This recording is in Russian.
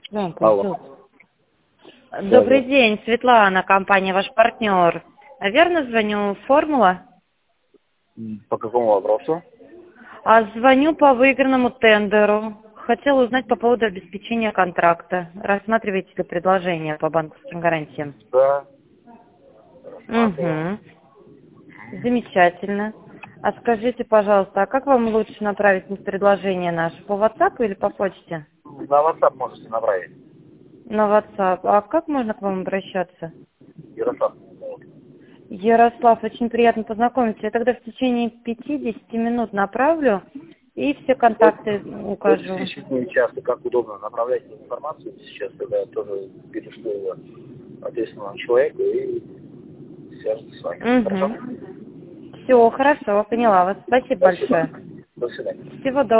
Да, Алло. пойдет. Добрый день, Светлана, компания «Ваш партнер». Верно звоню, «Формула»? По какому вопросу? Звоню по выигранному тендеру. Хотела узнать по поводу обеспечения контракта. Рассматриваете ли предложение по банковским гарантиям? Да, рассматривал. Угу. Замечательно. А скажите, пожалуйста, а как вам лучше направить предложение наше? По WhatsApp или по почте? На WhatsApp можете направить. На WhatsApp. А как можно к вам обращаться? Ярослав. Ярослав, очень приятно познакомиться. Я тогда в течение 50 минут направлю и все контакты Хоть укажу. в течение часа, как удобно, направляйте информацию. Сейчас тогда я тоже перешлю ее ответственному человеку и свяжется с вами. Хорошо? Угу. Все, хорошо, поняла вас. Спасибо Спасибо. большое. До свидания. Всего доброго.